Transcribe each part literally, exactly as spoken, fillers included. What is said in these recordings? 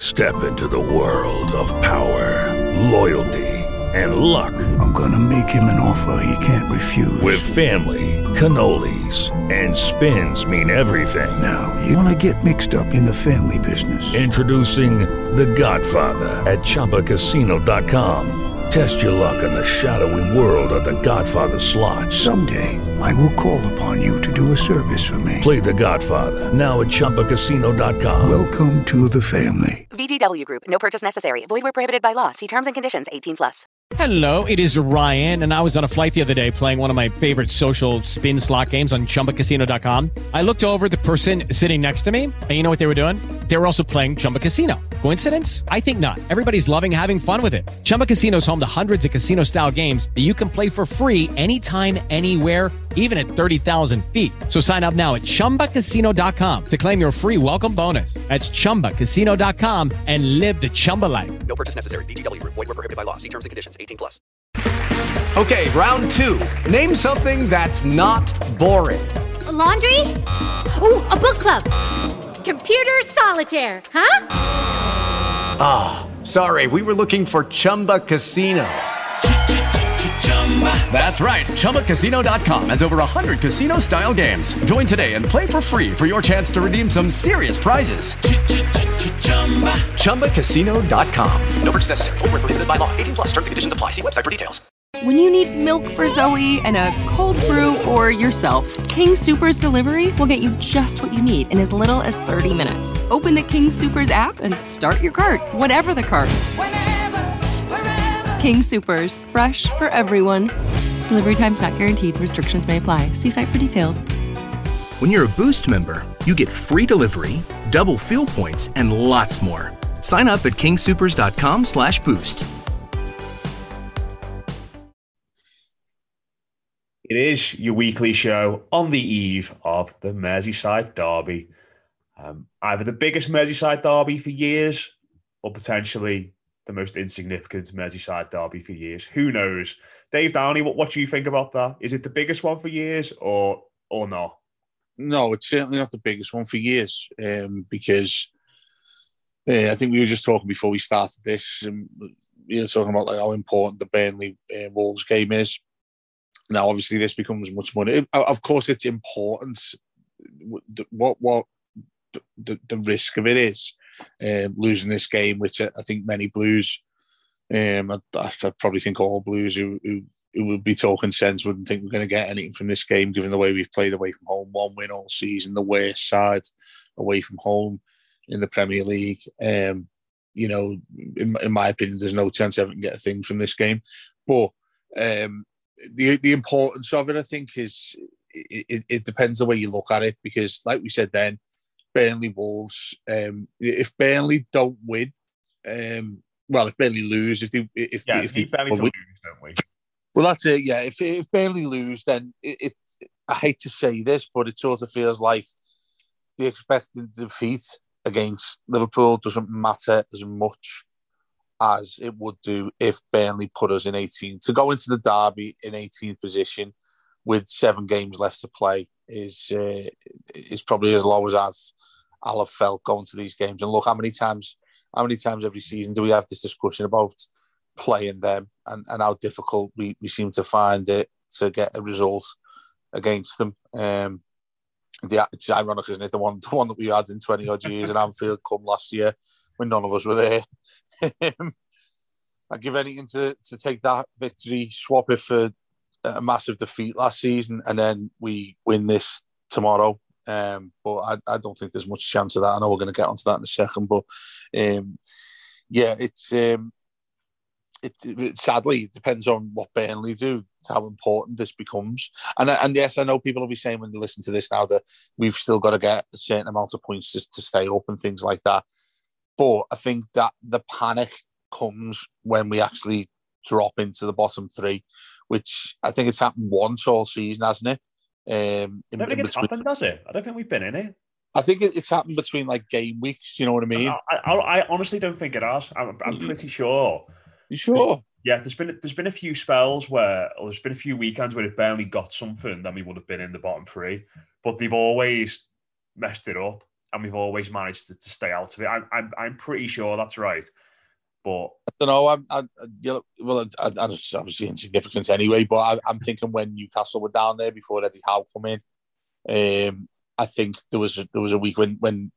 Step into the world of power, loyalty, and luck. I'm gonna make him an offer he can't refuse. With family, cannolis, and spins mean everything. Now, you wanna get mixed up in the family business. Introducing The Godfather at Chumba Casino dot com. Test your luck in the shadowy world of The Godfather slot. Someday, I will call upon you to do a service for me. Play The Godfather, now at Chumba Casino dot com. Welcome to the family. V G W Group. No purchase necessary. Void where prohibited by law. See terms and conditions. eighteen plus. Hello, it is Ryan, and I was on a flight the other day playing one of my favorite social spin slot games on Chumba Casino dot com. I looked over at the person sitting next to me, and you know what they were doing? They were also playing Chumba Casino. Coincidence? I think not. Everybody's loving having fun with it. Chumba Casino is home to hundreds of casino-style games that you can play for free anytime, anywhere, even at thirty thousand feet. So sign up now at Chumba Casino dot com to claim your free welcome bonus. That's Chumba Casino dot com and live the Chumba life. No purchase necessary. V G W Group. Void where prohibited by law. See terms and conditions. eighteen plus. Okay, round two. Name something that's not boring. A laundry? Ooh, a book club. Computer solitaire, huh? Ah, oh, sorry. We were looking for Chumba Casino. That's right. Chumba Casino dot com has over one hundred casino-style games. Join today and play for free for your chance to redeem some serious prizes. Chumba Casino dot com. No purchase necessary. Void where prohibited by law. eighteen plus. Terms and conditions apply. See website for details. When you need milk for Zoe and a cold brew for yourself, King Soopers Delivery will get you just what you need in as little as thirty minutes. Open the King Soopers app and start your cart, whatever the cart. Whenever, wherever. King Soopers, fresh for everyone. Delivery time's not guaranteed. Restrictions may apply. See site for details. When you're a Boost member, you get free delivery, double fuel points, and lots more. Sign up at king soopers dot com slash boost. It is your weekly show on the eve of the Merseyside derby. Um, either the biggest Merseyside derby for years or potentially the most insignificant Merseyside derby for years. Who knows? Dave Downey, what, what do you think about that? Is it the biggest one for years or or not? No, it's certainly not the biggest one for years um, because uh, I think we were just talking before we started this. Um, we were talking about like how important the Burnley uh, Wolves game is. Now, obviously, this becomes much more. Of course, it's important. What what the, the risk of it is um, losing this game, which I think many Blues, um, I, I probably think all Blues who, who who would be talking sense wouldn't think we're going to get anything from this game, given the way we've played away from home, one win all season, the worst side away from home in the Premier League. Um, you know, in, in my opinion, there's no chance I can get a thing from this game, but. Um, The the importance of it, I think, is it, it depends the way you look at it. Because, like we said then, Burnley Wolves. Um, if Burnley don't win, um, well, if Burnley lose, if they if yeah, they, if they Burnley to lose, don't we? Well, that's it. Yeah, if if Burnley lose, then it, it. I hate to say this, but it sort of feels like the expected defeat against Liverpool doesn't matter as much as it would do if Burnley put us in eighteenth. To go into the derby in eighteenth position with seven games left to play is uh, is probably as low as I've I'll have felt going to these games. And look, how many times how many times every season do we have this discussion about playing them and, and how difficult we, we seem to find it to get a result against them. Um, the, it's ironic, isn't it? The one the one that we had in twenty odd years at Anfield come last year when none of us were there. I'd give anything to, to take that victory, swap it for a massive defeat last season, and then we win this tomorrow. Um, but I, I don't think there's much chance of that. I know we're going to get onto that in a second, but um, yeah, it's um, it, it sadly it depends on what Burnley do, how important this becomes. And and yes, I know people will be saying when they listen to this now that we've still got to get a certain amount of points just to stay up and things like that. But I think that the panic comes when we actually drop into the bottom three, which I think it's happened once all season, hasn't it? Um, I don't think it's between... happened, has it? I don't think we've been in it. I think it, it's happened between like game weeks. You know what I mean? I, I, I honestly don't think it has. I'm, I'm pretty sure. You sure? Yeah, there's been there's been a few spells where, or there's been a few weekends where if Burnley got something, then we would have been in the bottom three. But they've always messed it up. and we've always managed to, to stay out of it. I'm, I'm, I'm pretty sure that's right. But I don't know. I'm, I, you know, well, I, I, it's obviously insignificant anyway. But I, I'm thinking when Newcastle were down there before Eddie Howe come in, um, I think there was a, there was a week when when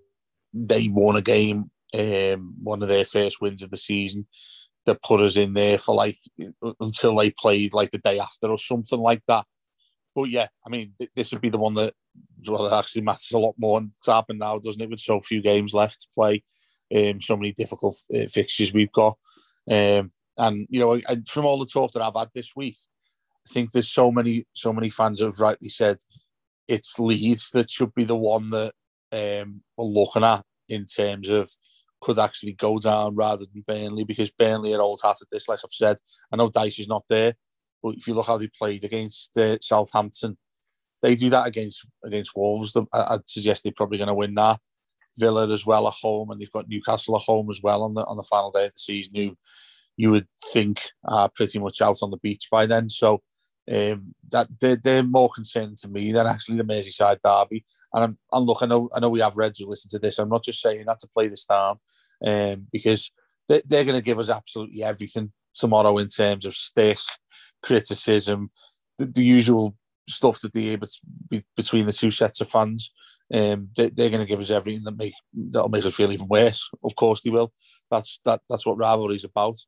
they won a game, um, one of their first wins of the season, that put us in there for like until they played like the day after or something like that. But yeah, I mean, th- this would be the one that well, it actually matters a lot more. It's happened now, doesn't it? With so few games left to play. Um, so many difficult uh, fixtures we've got, um, and you know, I, from all the talk that I've had this week, I think there's so many, so many fans have rightly said it's Leeds that should be the one that um, we're looking at in terms of could actually go down rather than Burnley, because Burnley are old hat at this. Like I've said, I know Dice is not there, but if you look how they played against uh, Southampton, they do that against against Wolves. I'd suggest they're probably going to win that. Villa as well at home, and they've got Newcastle at home as well on the on the final day of the season, who you would think are pretty much out on the beach by then. So um, that they're, they're more concerned to me than actually the Merseyside derby. And I'm, I'm look, I know I know we have Reds who listen to this. I'm not just saying that to play this down, um, because they, they're going to give us absolutely everything tomorrow in terms of stick, criticism, the, the usual stuff that they able to be between the two sets of fans. Um, they, they're going to give us everything that make that'll make us feel even worse. Of course, they will. That's that. That's what rivalry is about.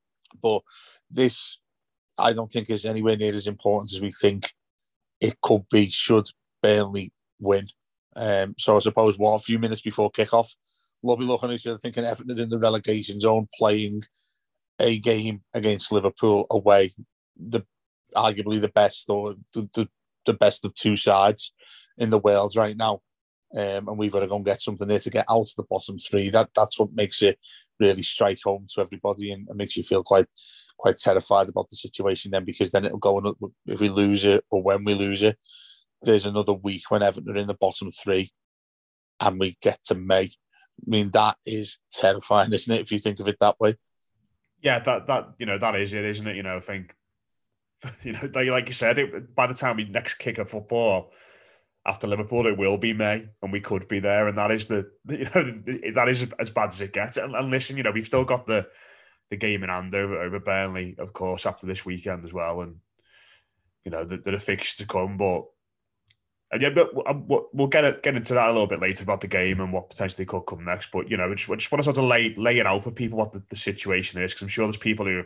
But this, I don't think, is anywhere near as important as we think it could be. Should Burnley win? Um, so I suppose what a few minutes before kickoff, we'll be looking at each other thinking Everton in the relegation zone, playing a game against Liverpool away, the arguably the best or the the, the best of two sides in the world right now. Um, and we've got to go and get something there to get out of the bottom three. That that's what makes it really strike home to everybody, and, and makes you feel quite quite terrified about the situation. Then, because then it'll go on, if we lose it or when we lose it, there's another week when Everton are in the bottom three, and we get to May. I mean, that is terrifying, isn't it? If you think of it that way. Yeah, that that you know that is it, isn't it? You know, I think you know, like you said, it, by the time we next kick a football after Liverpool, it will be May, and we could be there, and that is the you know that is as bad as it gets. And, and listen, you know, we've still got the the game in hand over, over Burnley, of course, after this weekend as well, and you know the, the fixtures to come. But and yeah, but we'll, we'll get get into that a little bit later about the game and what potentially could come next. But you know, I just, I just want to sort of lay lay it out for people what the, the situation is, because I'm sure there's people who have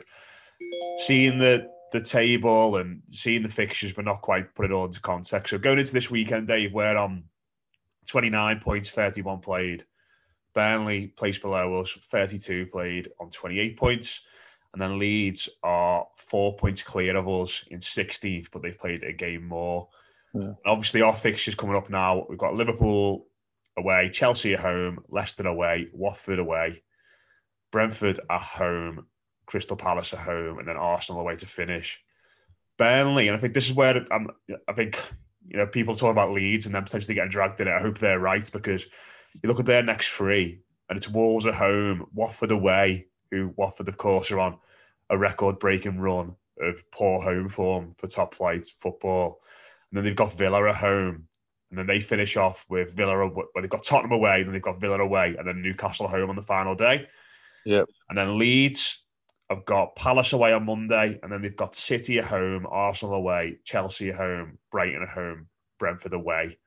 seen the. the table and seeing the fixtures, but not quite put it all into context. So going into this weekend, Dave, we're on twenty-nine points, thirty-one played. Burnley, placed below us, thirty-two played on twenty-eight points. And then Leeds are four points clear of us in sixteenth, but they've played a game more. Yeah. Obviously, our fixtures coming up now, we've got Liverpool away, Chelsea at home, Leicester away, Watford away, Brentford at home, Crystal Palace at home, and then Arsenal away to finish. Burnley, and I think this is where I'm, I think, you know, people talk about Leeds and then potentially getting dragged in it. I hope they're right, because you look at their next three, and it's Wolves at home, Watford away, who Watford, of course, are on a record-breaking run of poor home form for top-flight football. And then they've got Villa at home, and then they finish off with Villa, well, they've got Tottenham away, then they've got Villa away, and then Newcastle home on the final day. Yeah. And then Leeds, I've got Palace away on Monday, and then they've got City at home, Arsenal away, Chelsea at home, Brighton at home, Brentford away.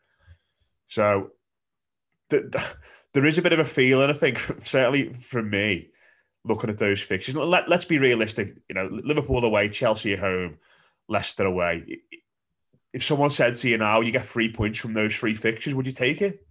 So th- th- there is a bit of a feeling, I think, certainly from me, looking at those fixtures. Let, let's be realistic. You know, Liverpool away, Chelsea at home, Leicester away. If someone said to you now, you get three points from those three fixtures, would you take it?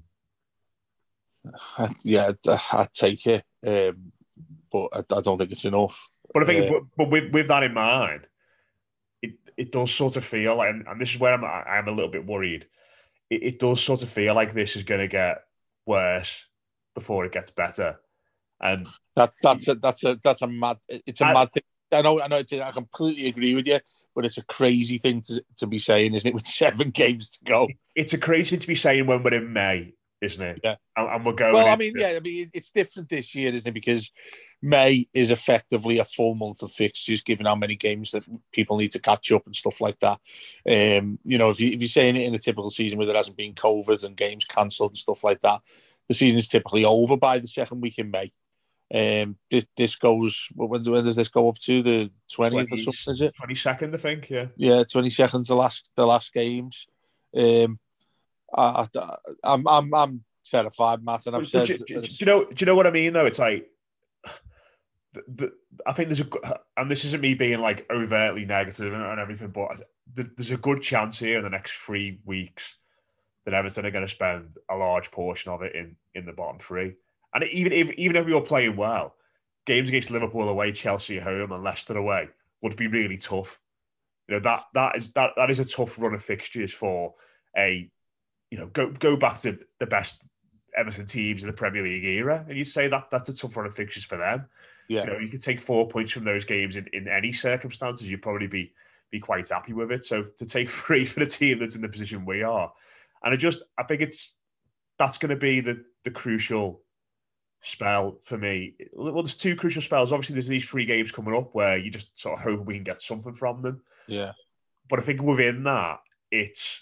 Yeah, I'd take it, um, but I, I don't think it's enough. But I think, Uh, but with, with that in mind, it, it does sort of feel like, and, and this is where I'm, I'm a little bit worried. It, it does sort of feel like this is going to get worse before it gets better. And that that's a that's a that's a mad. It's a I, mad thing. I know. I know. It's, I completely agree with you, but it's a crazy thing to to be saying, isn't it? With seven games to go, it's a crazy thing to be saying when we're in May, isn't it? Yeah. And, and we're going. Well, I into... mean, yeah, I mean, it's different this year, isn't it? Because May is effectively a full month of fixtures, given how many games that people need to catch up and stuff like that. Um, you know, if, you, if you're saying it in a typical season where there hasn't been COVID and games cancelled and stuff like that, the season is typically over by the second week in May. Um, this, this goes, when, when does this go up to? The twentieth or something, is it? twenty-second, I think, yeah. Yeah, twenty-second, the last, the last games. Um, I, I, I'm, I'm, I'm terrified, Matt, and I've do, said... Do, do, do, you know, do you know what I mean, though? It's like, the, the, I think there's a, and this isn't me being like overtly negative and, and everything, but there's a good chance here in the next three weeks that Everton are going to spend a large portion of it in, in the bottom three. And even if even if we were playing well, games against Liverpool away, Chelsea at home, and Leicester away would be really tough. You know, that that is that that is a tough run of fixtures for a, you know, go go back to the best Everton teams in the Premier League era, and you'd say that that's a tough run of fixtures for them. Yeah, you know, you could take four points from those games in, in any circumstances, you'd probably be be quite happy with it. So to take three for the team that's in the position we are, and I just I think it's that's going to be the the crucial spell for me. Well, there's two crucial spells. Obviously, there's these three games coming up where you just sort of hope we can get something from them. Yeah. But I think within that, it's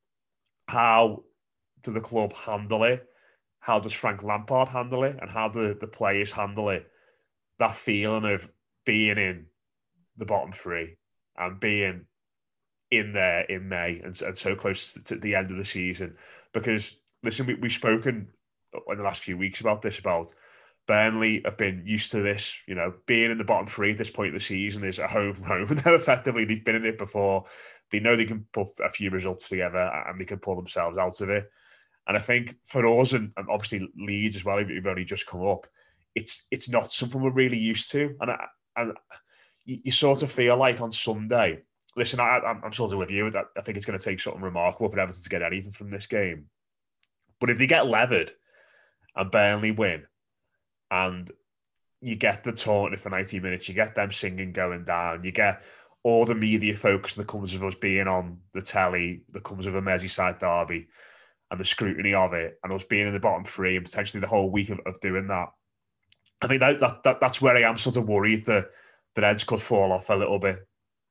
how do the club handle it? How does Frank Lampard handle it? And how do the players handle it? That feeling of being in the bottom three and being in there in May and, and so close to the end of the season. Because, listen, we, we've spoken in the last few weeks about this, about Burnley have been used to this, you know, being in the bottom three at this point of the season is a home home. And they're effectively, they've been in it before. They know they can put a few results together and they can pull themselves out of it. And I think for us, and, and obviously Leeds as well, who've only just come up, it's it's not something we're really used to. And, I, and you, you sort of feel like on Sunday, listen, I, I'm, I'm sort of with you, that I think it's going to take something remarkable for Everton to get anything from this game. But if they get levered and Burnley win, and you get the taunting for ninety minutes, you get them singing going down, you get all the media focus that comes with us being on the telly, that comes with a Merseyside derby, and the scrutiny of it, and us being in the bottom three, and potentially the whole week of, of doing that. I think that, that, that that's where I am sort of worried that the heads could fall off a little bit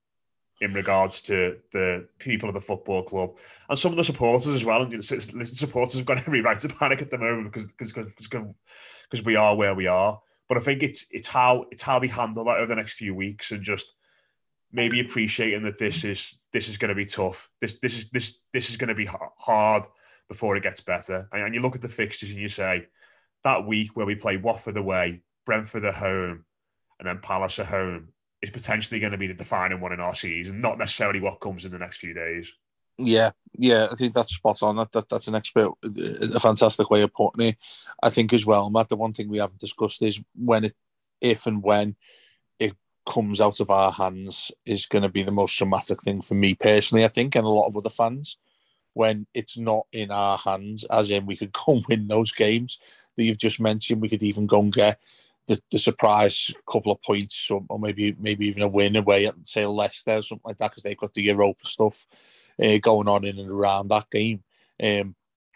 in regards to the people of the football club and some of the supporters as well. And you know, the supporters have got every right to panic at the moment because because because we are where we are. But I think it's it's how it's how they handle that over the next few weeks, and just maybe appreciating that this is this is going to be tough. This this is this this is going to be hard before it gets better. And, and you look at the fixtures and you say that week where we play Watford away, Brentford at home, and then Palace at home is potentially going to be the defining one in our season, not necessarily what comes in the next few days. Yeah, yeah, I think that's spot on. That, that That's an expert, a fantastic way of putting it. I think as well, Matt, the one thing we haven't discussed is when it, if and when it comes out of our hands is going to be the most traumatic thing for me personally, I think, and a lot of other fans, when it's not in our hands, as in we could go and win those games that you've just mentioned. We could even go and get The, the surprise couple of points, or, or maybe maybe even a win away at, say, Leicester or something like that, because they've got the Europa stuff uh, going on in and around that game, um,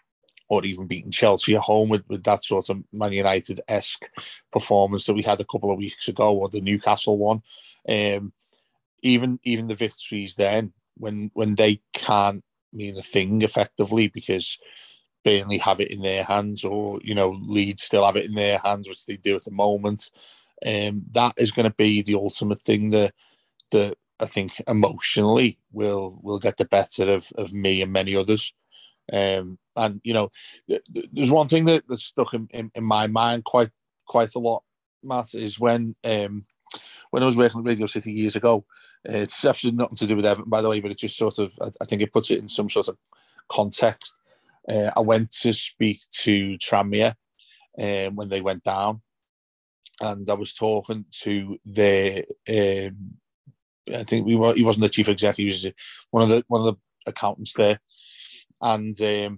or even beating Chelsea at home with, with that sort of Man United-esque performance that we had a couple of weeks ago, or the Newcastle one. Um, even even the victories then, when when they can't mean a thing effectively because Burnley have it in their hands, or, you know, Leeds still have it in their hands, which they do at the moment. Um, that is going to be the ultimate thing that, that I think emotionally will will get the better of, of me and many others. Um, and, you know, th- th- there's one thing that, that's stuck in, in, in my mind quite quite a lot, Matt, is when um, when I was working at Radio City years ago. Uh, it's actually nothing to do with Everton, by the way, but it just sort of, I, I think it puts it in some sort of context. Uh, I went to speak to Tranmere um, when they went down, and I was talking to their. Um, I think we were. He wasn't the chief executive. He was one of the one of the accountants there, and um,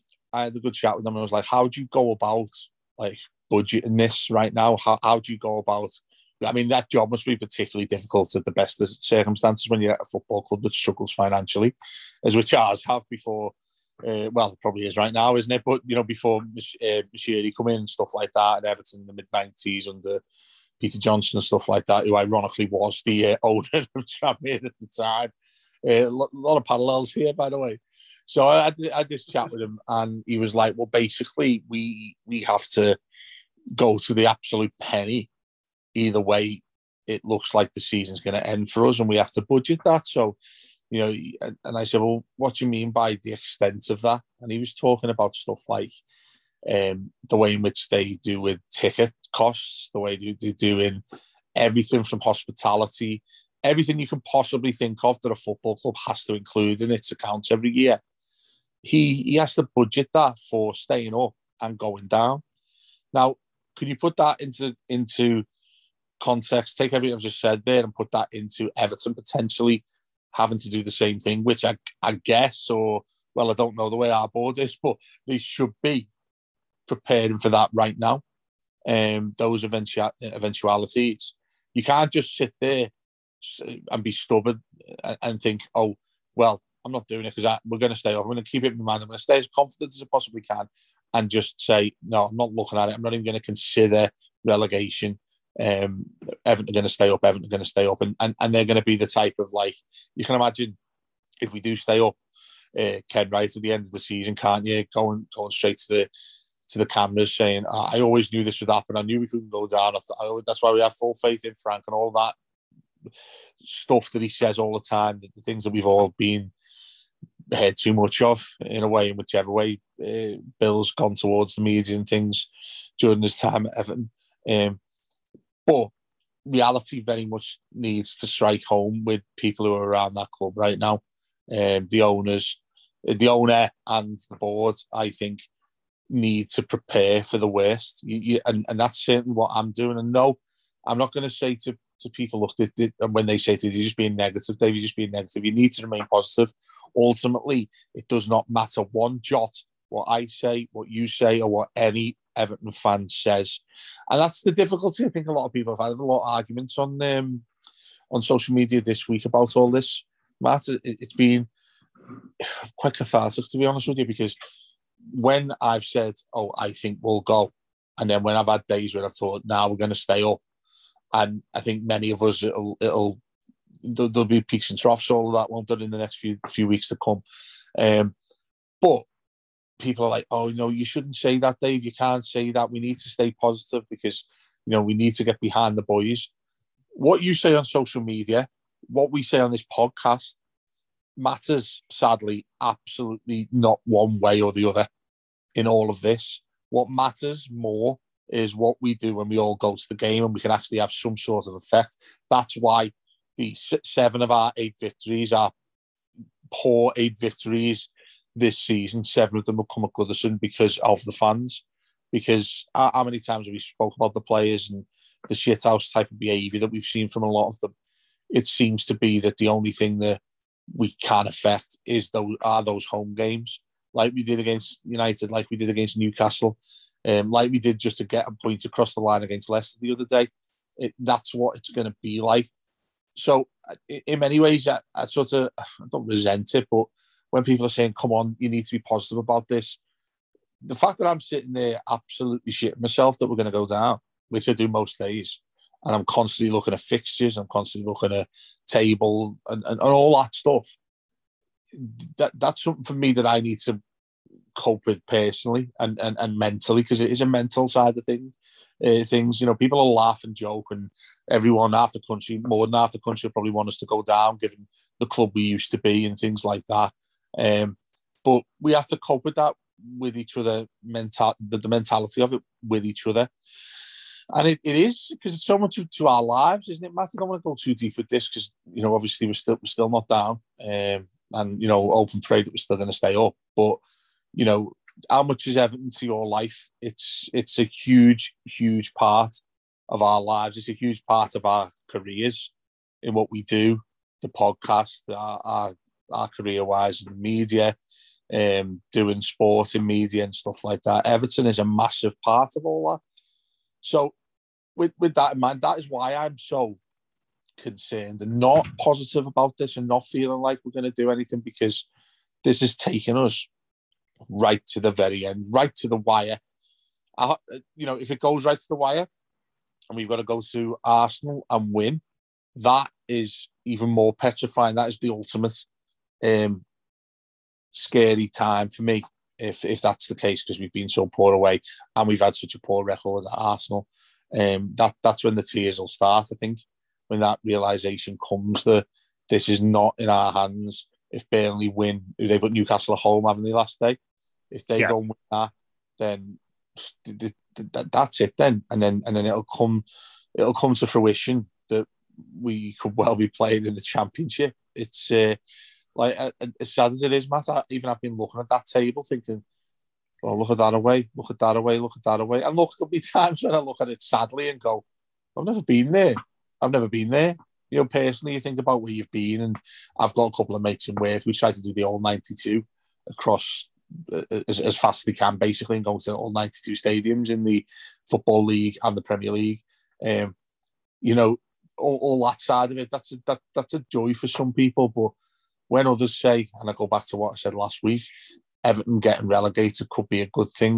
I had a good chat with them. And I was like, "How do you go about like budgeting this right now? How how do you go about?" I mean, that job must be particularly difficult at the best of circumstances when you're at a football club that struggles financially, as which ours have before Uh, well, it probably is right now, isn't it? But, you know, before uh, Moshiri come in and stuff like that, and Everton in the mid nineties under Peter Johnson and stuff like that, who ironically was the uh, owner of Tranmere at the time. A uh, lot of parallels here, by the way. So I had, I had this chat with him, and he was like, well, basically, we we have to go to the absolute penny. Either way, it looks like the season's going to end for us, and we have to budget that. So, you know, and I said, well, what do you mean by the extent of that? And he was talking about stuff like um, the way in which they do with ticket costs, the way they, they do in everything from hospitality, everything you can possibly think of that a football club has to include in its accounts every year. He he has to budget that for staying up and going down. Now, can you put that into into context? Take everything I've just said there and put that into Everton potentially having to do the same thing, which I, I guess, or, well, I don't know the way our board is, but they should be preparing for that right now. Um, those eventu- eventualities. You can't just sit there and be stubborn and think, oh, well, I'm not doing it because we're going to stay up. I'm going to keep it in my mind. I'm going to stay as confident as I possibly can and just say, no, I'm not looking at it. I'm not even going to consider relegation. Um, Everton are going to stay up. Everton are going to stay up. And, and, and they're going to be the type of, like, you can imagine if we do stay up, uh, Ken Wright at the end of the season, can't you? Going, going straight to the to the cameras saying, I always knew this would happen. I knew we couldn't go down. I th- that's why we have full faith in Frank and all that stuff that he says all the time, the, the things that we've all been heard too much of in a way, in whichever way uh, Bill's gone towards the media and things during his time at Everton. Um, but reality very much needs to strike home with people who are around that club right now. Um, the owners, the owner and the board, I think, need to prepare for the worst. You, you, and, and that's certainly what I'm doing. And no, I'm not going to say to, to people, look, they, they, when they say to you, you're just being negative, Dave, you're just being negative. You need to remain positive. Ultimately, it does not matter one jot what I say, what you say, or what any Everton fan says. And that's the difficulty. I think a lot of people have had a lot of arguments on um, on social media this week about all this. Matt, it, it's been quite cathartic, to be honest with you, because when I've said, oh, I think we'll go, and then when I've had days where I've thought, now nah, we're going to stay up, and I think many of us, it'll, it'll there'll, there'll be peaks and troughs, all of that, won't there, in the next few few weeks to come. Um, but people are like, oh, no, you shouldn't say that, Dave. You can't say that. We need to stay positive because, you know, we need to get behind the boys. What you say on social media, what we say on this podcast, matters, sadly, absolutely not one way or the other in all of this. What matters more is what we do when we all go to the game and we can actually have some sort of effect. That's why the seven of our eight victories are poor eight victories this season. Seven of them will come at Goodison because of the fans. Because how many times have we spoke about the players and the shithouse type of behaviour that we've seen from a lot of them? It seems to be that the only thing that we can affect is those are those home games, like we did against United, like we did against Newcastle, um, like we did just to get a point across the line against Leicester the other day. It, that's what it's going to be like. So, in many ways, I, I sort of I don't resent it, but when people are saying, "Come on, you need to be positive about this," the fact that I'm sitting there absolutely shitting myself that we're going to go down, which I do most days, and I'm constantly looking at fixtures, I'm constantly looking at table and, and, and all that stuff. That that's something for me that I need to cope with personally and, and, and mentally, because it is a mental side of thing, uh, things. You know, people will laugh and joke, and everyone half the country, more than half the country, will probably want us to go down, given the club we used to be and things like that. Um, but we have to cope with that with each other, mental the, the mentality of it with each other. And it, it is, because it's so much to our lives, isn't it, Matt? I don't want to go too deep with this because, you know, obviously we're still we're still not down, um, and, you know, open pray that we're still going to stay up. But, you know, how much is Everton to your life? It's it's a huge, huge part of our lives. It's a huge part of our careers in what we do, the podcast, our our, our career-wise in the media, um, doing sport in media and stuff like that. Everton is a massive part of all that. So with, with that in mind, that is why I'm so concerned and not positive about this and not feeling like we're going to do anything, because this is taking us right to the very end, right to the wire. I, you know, if it goes right to the wire and we've got to go to Arsenal and win, that is even more petrifying. That is the ultimate um, scary time for me, if if that's the case, because we've been so poor away and we've had such a poor record at Arsenal. Um, that that's when the tears will start, I think, when that realisation comes that this is not in our hands. If Burnley win, they've got Newcastle at home, haven't they, last day? If they yeah. go and win that, then that's it then. And then and then it'll come it'll come to fruition that we could well be playing in the Championship. It's uh, like uh, as sad as it is, Matt, I, even I've been looking at that table thinking, oh, look at that away, look at that away, look at that away. And look, there'll be times when I look at it sadly and go, I've never been there. I've never been there. You know, personally, you think about where you've been, and I've got a couple of mates in work who try to do the all ninety-two across as, as fast as they can, basically, and go to all ninety-two stadiums in the Football League and the Premier League. Um, you know, all, all that side of it, that's a, that, that's a joy for some people. But when others say, and I go back to what I said last week, Everton getting relegated could be a good thing,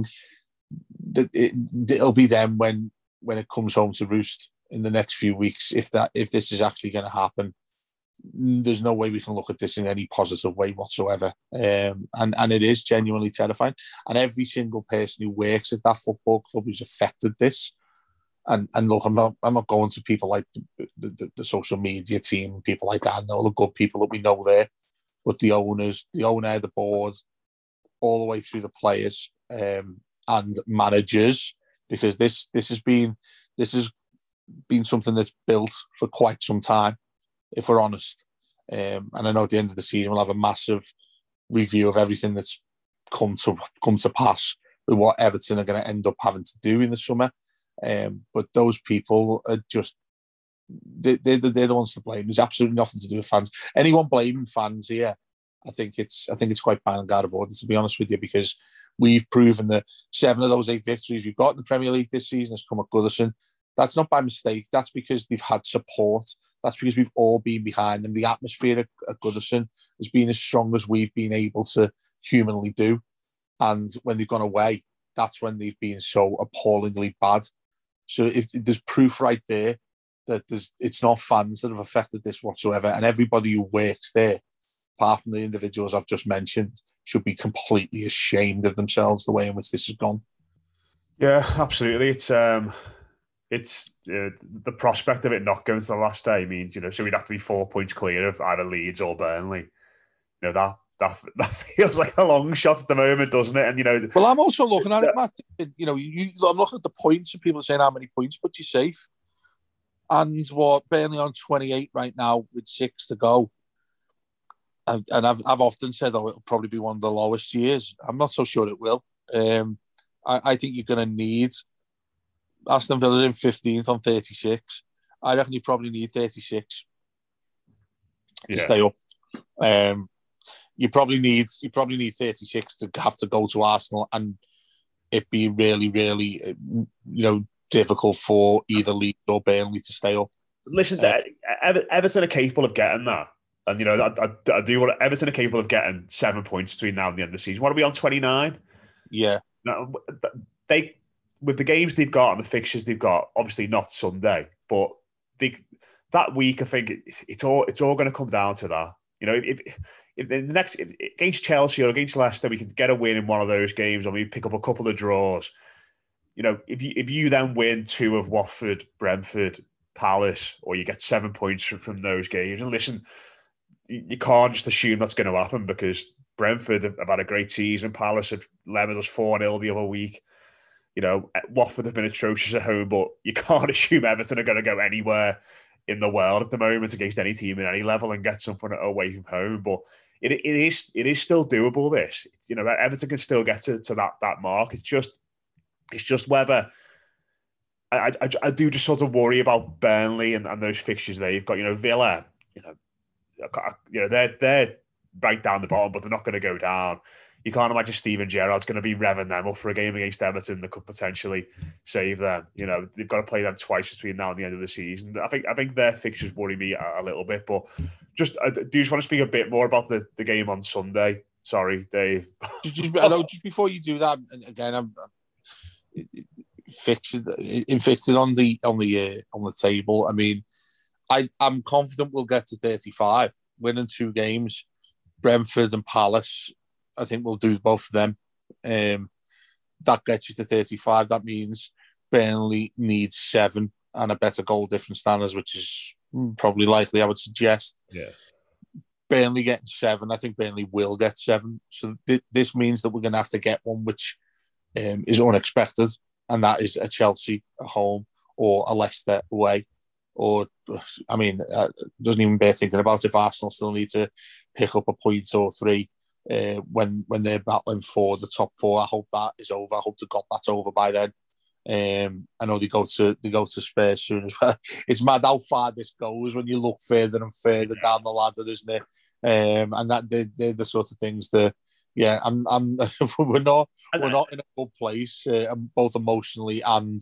it, it, it'll be them when when it comes home to roost in the next few weeks. If that if this is actually going to happen, there's no way we can look at this in any positive way whatsoever. Um, and, and it is genuinely terrifying. And every single person who works at that football club who's affected this, and and look, I'm not I'm not going to people like the, the, the social media team, people like that, and all the good people that we know there, but the owners, the owner, the board, all the way through the players um, and managers, because this this has been this has been something that's built for quite some time, if we're honest. Um, and I know at the end of the season we'll have a massive review of everything that's come to come to pass with what Everton are going to end up having to do in the summer. Um, but those people are just they, they, they're the ones to blame. There's absolutely nothing to do with fans. Anyone blaming fans here, I think it's I think it's quite bang and guard of order, to be honest with you, because we've proven that seven of those eight victories we've got in the Premier League this season has come at Goodison. That's not by mistake. That's because they've had support. That's because we've all been behind them. The atmosphere at, at Goodison has been as strong as we've been able to humanly do. And when they've gone away, that's when they've been so appallingly bad. So if, if there's proof right there that there's it's not fans that have affected this whatsoever, and everybody who works there, apart from the individuals I've just mentioned, should be completely ashamed of themselves the way in which this has gone. Yeah, absolutely. It's um, it's uh, the prospect of it not going to the last day means, you know, so we'd have to be four points clear of either Leeds or Burnley. You know, that that that feels like a long shot at the moment, doesn't it? And you know, well, I'm also looking at it, Matt. You know, you, I'm looking at the points, and people are saying how many points put you safe. And what Burnley on twenty-eight right now with six to go. I've, and I've I've often said, oh, it'll probably be one of the lowest years. I'm not so sure it will. Um, I, I think you're going to need Aston Villa in fifteenth on thirty-six. I reckon you probably need thirty-six to yeah. stay up. Um, you probably need you probably need thirty-six to have to go to Arsenal, and it be really, really, you know, difficult for either Leeds or Burnley to stay up. Listen, uh, Ever- Everton are capable of getting that. And, you know, I, I, I do want Everton are capable of getting seven points between now and the end of the season. What are we on, twenty-nine? Yeah. Now, they, with the games they've got and the fixtures they've got, obviously not Sunday, but they, that week, I think it, it's all it's all going to come down to that. You know, if if in the next if, against Chelsea or against Leicester, we can get a win in one of those games, or we pick up a couple of draws. You know, if you if you then win two of Watford, Brentford, Palace, or you get seven points from, from those games, and listen, you can't just assume that's going to happen, because Brentford have had a great season. Palace have leveled us four nil the other week. You know, Watford have been atrocious at home, but you can't assume Everton are going to go anywhere in the world at the moment against any team at any level and get something away from home. But it, it is it is still doable, this. You know, Everton can still get to, to that that mark. It's just it's just whether... I, I, I do just sort of worry about Burnley and, and those fixtures they've got. You know, Villa, you know, you know, they're they're right down the bottom, but they're not going to go down. You can't imagine Steven Gerrard's going to be revving them up for a game against Everton that could potentially save them. You know, they've got to play them twice between now and the end of the season. I think I think their fixtures worry me a, a little bit, but just I do just want to speak a bit more about the, the game on Sunday. Sorry, Dave. just, just, I know, just before you do that, and again, I'm, I'm fixed, infixed on the on the uh, on the table. I mean, I I'm confident we'll get to thirty-five, winning two games. Brentford and Palace, I think we'll do both of them. Um, that gets you to thirty-five. That means Burnley needs seven and a better goal difference than us, which is probably likely, I would suggest. Yeah. Burnley getting seven. I think Burnley will get seven. So th- this means that we're going to have to get one which um, is unexpected, and that is a Chelsea at home or a Leicester away. Or, I mean, uh, doesn't even bear thinking about if Arsenal still need to pick up a point or three uh, when when they're battling for the top four. I hope that is over. I hope to God that's over by then. Um, I know they go to they go to Spurs soon as well. It's mad how far this goes when you look further and further down the ladder, isn't it? Um, and that they, they're the sort of things that, yeah, I'm, I'm we're not we're not in a good place, uh, both emotionally and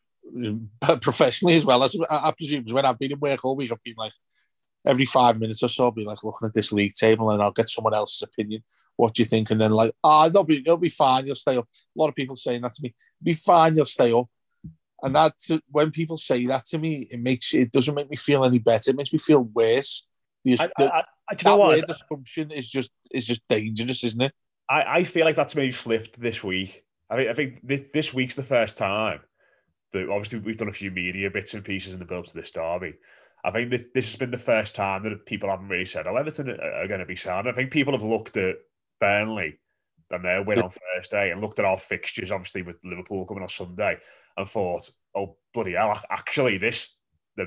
professionally as well. As I, I presume, because when I've been in work all week, I've been like every five minutes or so, I'll be like looking at this league table, and I'll get someone else's opinion. What do you think? And then like, ah, oh, they'll be they'll be fine. You'll stay up. A lot of people saying that to me. Be fine. You'll stay up. And that when people say that to me, it makes it doesn't make me feel any better. It makes me feel worse. The, I, the, I, I, do you know what? The assumption is just is just dangerous, isn't it? I, I feel like that's maybe flipped this week. I think I think this, this week's the first time that obviously we've done a few media bits and pieces in the build to this derby. I think this, this has been the first time that people haven't really said, "Oh, Everton are, are going to be sound." I think people have looked at Burnley and their win on Thursday and looked at our fixtures, obviously with Liverpool coming on Sunday, and thought, "Oh bloody hell! Actually, this."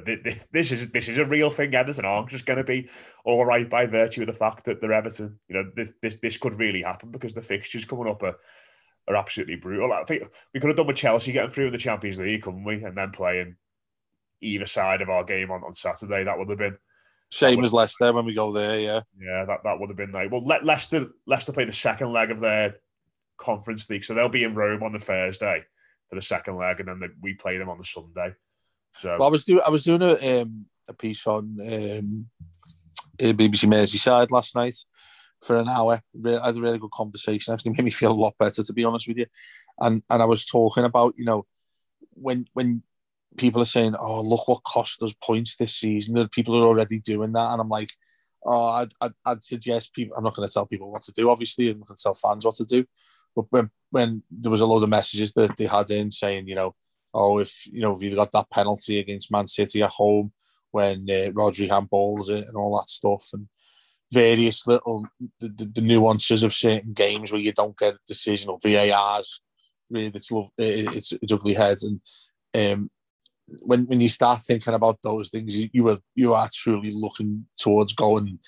This is this is a real thing. Everton aren't just going to be all right by virtue of the fact that they're Everton. You know, this this, this could really happen because the fixtures coming up are, are absolutely brutal. I think we could have done with Chelsea getting through in the Champions League, couldn't we? And then playing either side of our game on, on Saturday. That would have been same as Leicester when we go there. Yeah, yeah, that, that would have been like well. Let Leicester Leicester play the second leg of their Conference League, so they'll be in Rome on the Thursday for the second leg, and then the, we play them on the Sunday. So. Well, I was doing I was doing a um, a piece on um, B B C Merseyside last night for an hour. I had a really good conversation. Actually, made me feel a lot better, to be honest with you. And and I was talking about, you know, when when people are saying, "Oh, look what cost us points this season," that people are already doing that, and I'm like, "Oh, I'd I'd, I'd suggest people." I'm not going to tell people what to do, obviously, I'm not going to tell fans what to do. But when when there was a load of messages that they had in saying, you know. Oh, if you know, if you got that penalty against Man City at home when uh, Rodri handballs it and all that stuff, and various little the, the, the nuances of certain games where you don't get a decision or V A Rs, really, it's it's, it's ugly heads. And um, when when you start thinking about those things, you, you are you are truly looking towards going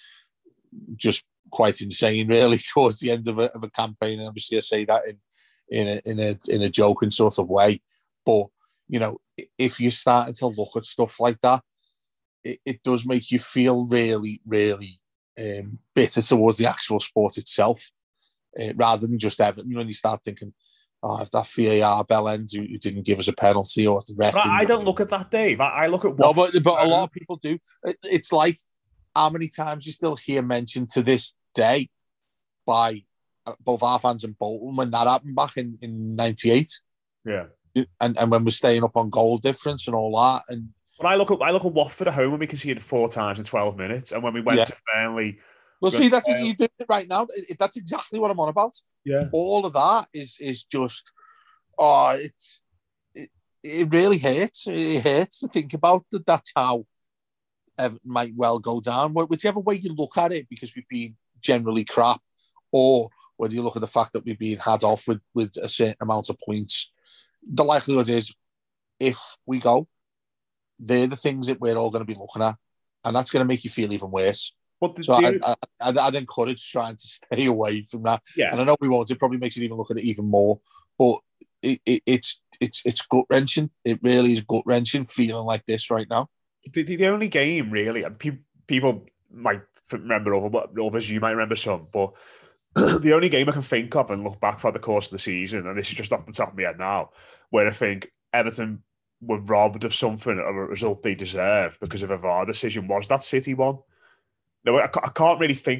just quite insane, really, towards the end of a, of a campaign. And obviously, I say that in in a in a in a joking sort of way. But, you know, if you're starting to look at stuff like that, it, it does make you feel really, really um, bitter towards the actual sport itself, uh, rather than just Everton. When you start thinking, oh, if that V A R bell ends, you, you didn't give us a penalty, or the ref. I don't look at that, Dave. I, I look at what. No, but, but a lot of people do. It, it's like how many times you still hear mentioned to this day by both our fans and Bolton when that happened back in, in ninety-eight. Yeah. And and when we're staying up on goal difference and all that, and but I look at I look at Watford at home when we conceded four times in twelve minutes, and when we went yeah. to Burnley. Well, see, that's you doing it right now. That's exactly what I'm on about. Yeah, all of that is is just oh, it's it, it really hurts. It hurts to think about that. That's how Everton might well go down. Whichever way you look at it, because we've been generally crap, or whether you look at the fact that we've been had off with with a certain amount of points. The likelihood is, if we go, they're the things that we're all going to be looking at, and that's going to make you feel even worse. But the, so the, I, I, I'd, I'd encourage trying to stay away from that. Yeah. And I know we won't. It probably makes you even look at it even more. But it, it, it's it's it's gut wrenching. It really is gut wrenching feeling like this right now. The, the, the only game really, and pe- people might remember over, others you might remember some, but. The only game I can think of and look back for the course of the season, and this is just off the top of my head now, where I think Everton were robbed of something, of a result they deserve because of a V A R decision, was that City one. No, I, I can't really think of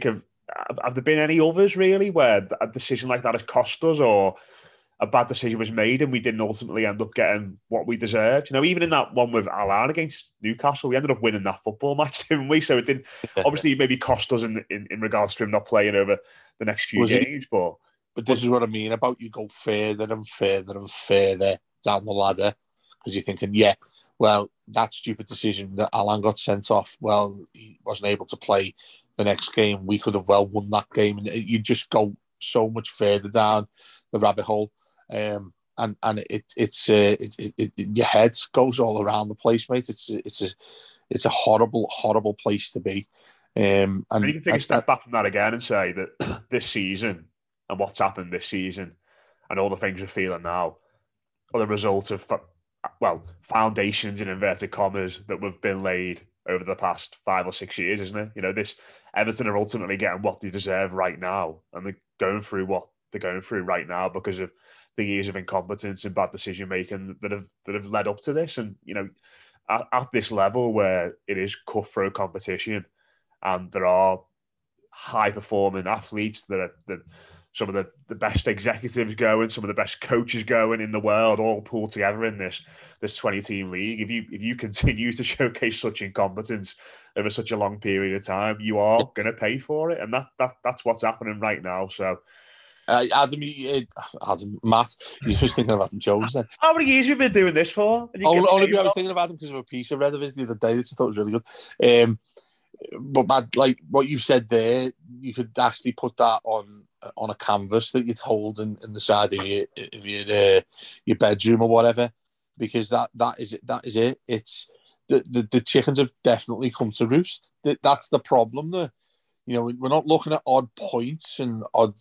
have, have there been any others really where a decision like that has cost us, or a bad decision was made and we didn't ultimately end up getting what we deserved? You know, even in that one with Alan against Newcastle, we ended up winning that football match, didn't we? So it did obviously maybe cost us in, in, in regards to him not playing over the next few was games. It, but but this is what I mean about you go further and further and further down the ladder because you're thinking, yeah, well, that stupid decision that Alan got sent off, well, he wasn't able to play the next game. We could have well won that game. And you just go so much further down the rabbit hole. Um, and and it it's uh, it, it, it your head goes all around the place, mate. It's it's a it's a horrible horrible place to be. Um, and, and you can take and, a step back from that again and say that this season and what's happened this season and all the things we're feeling now are the result of well foundations in inverted commas that have been laid over the past five or six years, isn't it? You know, this Everton are ultimately getting what they deserve right now, and they're going through what they're going through right now because of the years of incompetence and bad decision making that have that have led up to this. And you know, at, at this level where it is cutthroat competition, and there are high performing athletes that are that some of the, the best executives going, some of the best coaches going in the world, all pulled together in this this twenty team league. If you if you continue to showcase such incompetence over such a long period of time, you are going to pay for it, and that that that's what's happening right now. So. Uh, Adam, uh, Adam, Matt, you're just thinking of Adam Jones then. How many years have we been doing this for? Only, only I was thinking of Adam because of a piece I read of his the other day that I thought was really good. Um, but Matt, like what you've said there, you could actually put that on on a canvas that you'd hold in, in the side of your of your uh, your bedroom or whatever, because that that is it. That is it. It's the, the the chickens have definitely come to roost. That, that's the problem there. You know, we're not looking at odd points and odd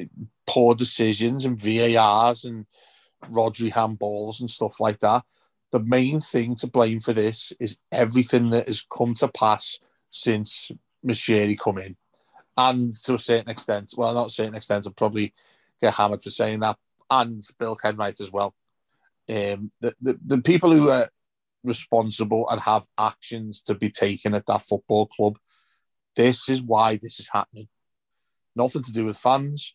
poor decisions and V A Rs and Rodri handballs and stuff like that. The main thing to blame for this is everything that has come to pass since Moshiri come in. And to a certain extent, well, not a certain extent, I'll probably get hammered for saying that, and Bill Kenwright as well. Um, the, the, the people who are responsible and have actions to be taken at that football club, this is why this is happening. Nothing to do with fans.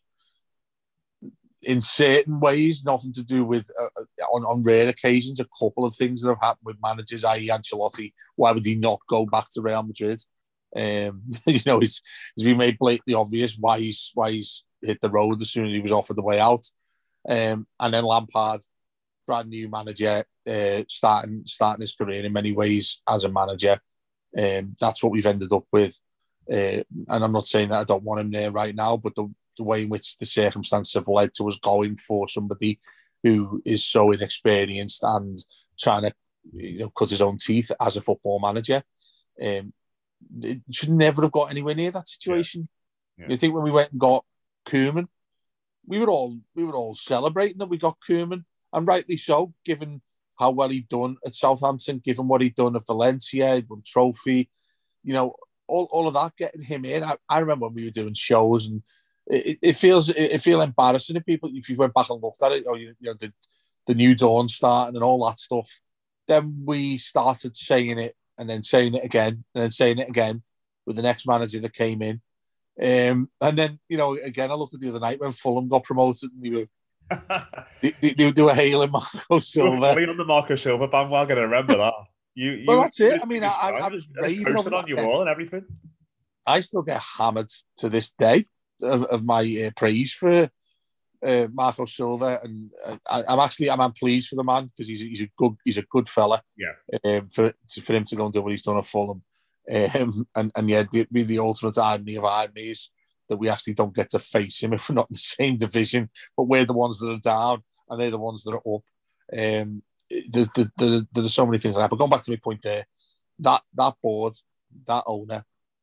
In certain ways, nothing to do with, uh, on, on rare occasions, a couple of things that have happened with managers, that is. Ancelotti. Why would he not go back to Real Madrid? Um, you know, it's, it's been made blatantly obvious why he's why he's hit the road as soon as he was offered the way out. Um, and then Lampard, brand new manager, uh, starting starting his career in many ways as a manager. Um, that's what we've ended up with. Uh, and I'm not saying that I don't want him there right now, but the, the way in which the circumstances have led to us going for somebody who is so inexperienced and trying to, you know, cut his own teeth as a football manager, um, it should never have got anywhere near that situation. Yeah. Yeah. You think when we went and got Koeman, we were all we were all celebrating that we got Koeman, and rightly so, given how well he'd done at Southampton, given what he'd done at Valencia, he'd won trophy, you know. All, all of that, getting him in. I, I remember when we were doing shows, and it, it feels it, it feel embarrassing to people if you went back and looked at it. Or you, you know the the new dawn starting and all that stuff. Then we started saying it, and then saying it again, and then saying it again with the next manager that came in. Um, and then you know again, I looked at the other night when Fulham got promoted, and they were they, they, they, they were hailing Marco Silva. On the Marco Silva bandwagon, I remember that. You, you, well, that's it. I mean, I, I was raving over on your wall and everything. I still get hammered to this day of, of my uh, praise for uh, Marco Silva, and uh, I, I'm actually I'm, I'm pleased for the man because he's he's a good he's a good fella. Yeah. Um, for for him to go and do what he's done at Fulham, um, and and yeah, the, be the ultimate irony of ironies that we actually don't get to face him if we're not in the same division, but we're the ones that are down and they're the ones that are up. Um, There, there, there, there are so many things like that. But going back to my point there, that that board, that owner,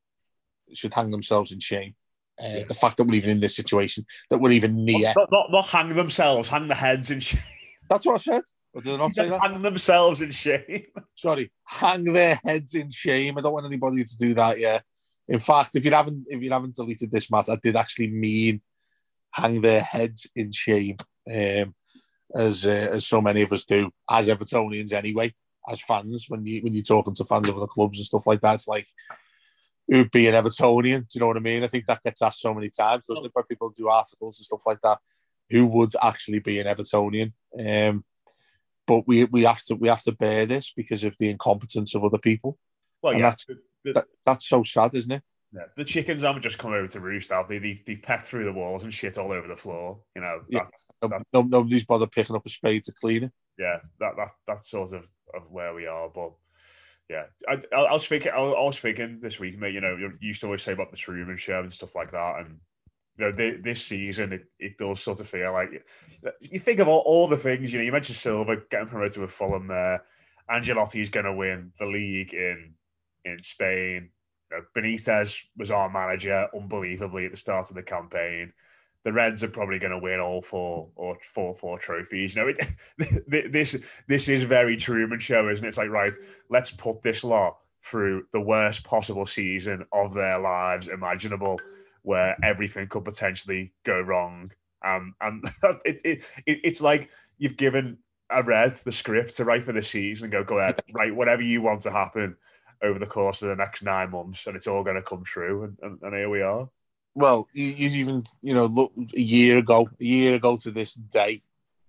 should hang themselves in shame. Uh, yeah. The fact that we're even in this situation, that we're even near. Not, not, not hang themselves, hang their heads in shame. That's what I said. Or did I not say that? Hang themselves in shame. Sorry, hang their heads in shame. I don't want anybody to do that. Yeah. In fact, if you haven't, if you haven't deleted this, Matt, I did actually mean hang their heads in shame. Um, As uh, as so many of us do, as Evertonians anyway, as fans. When you when you're talking to fans of other clubs and stuff like that, it's like who'd be an Evertonian. Do you know what I mean? I think that gets asked so many times, doesn't it? By people who do articles and stuff like that. Who would actually be an Evertonian? Um, but we we have to we have to bear this because of the incompetence of other people. Well, and yeah, that's the, the, that, that's so sad, isn't it? Yeah, the chickens haven't just come over to roost, have they? They they peck through the walls and shit all over the floor. You know, that's, yeah. that's, no, nobody's bothered picking up a spade to clean it. Yeah, that that that's sort of, of where we are. But yeah, I, I, I was thinking, I, I was thinking this week, mate. You know, you used to always say about the Truman Show and stuff like that, and you know, this, this season it, it does sort of feel like you think of all, all the things. You know, you mentioned Silva getting promoted with Fulham there. Ancelotti's going to win the league in in Spain. Benitez was our manager unbelievably at the start of the campaign. The Reds are probably going to win all four or four four trophies. You know, it, this this is very Truman Show, isn't it? It's like, right, let's put this lot through the worst possible season of their lives imaginable, where everything could potentially go wrong. Um, and it, it, it it's like you've given a Red the script to write for the season and go, go ahead, write whatever you want to happen over the course of the next nine months, and it's all going to come true, and, and, and here we are. Well, you, you even, you know, look, a year ago, a year ago to this day,